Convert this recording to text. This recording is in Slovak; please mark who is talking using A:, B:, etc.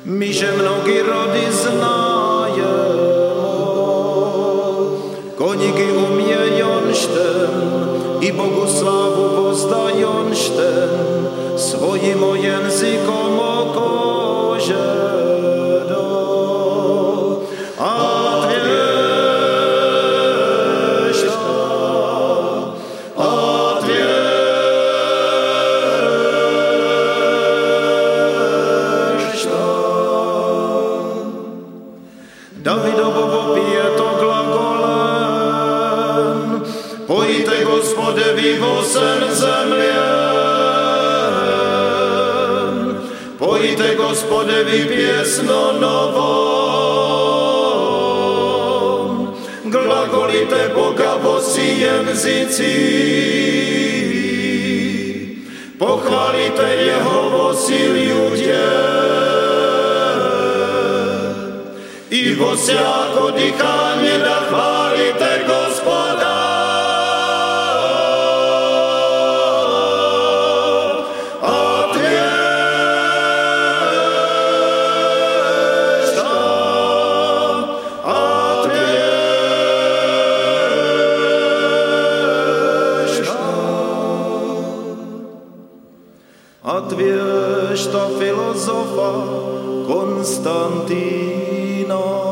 A: My, že mnogi rody znajemo, koniki umiejonšten i Bogu slavu pozdajonšten, svojim językom okožedo. A Davidovo pieto glagolem, pojte Gospodevi vosen zemljen, pojte Gospodevi pjesno novom, glagolite Boga vosi języci, pohvalite Jeho vosi ljudje. I vo svako dihanje da hvalite Gospoda. A tvješta, a tvješta, a tvješta filozofa Konstantina.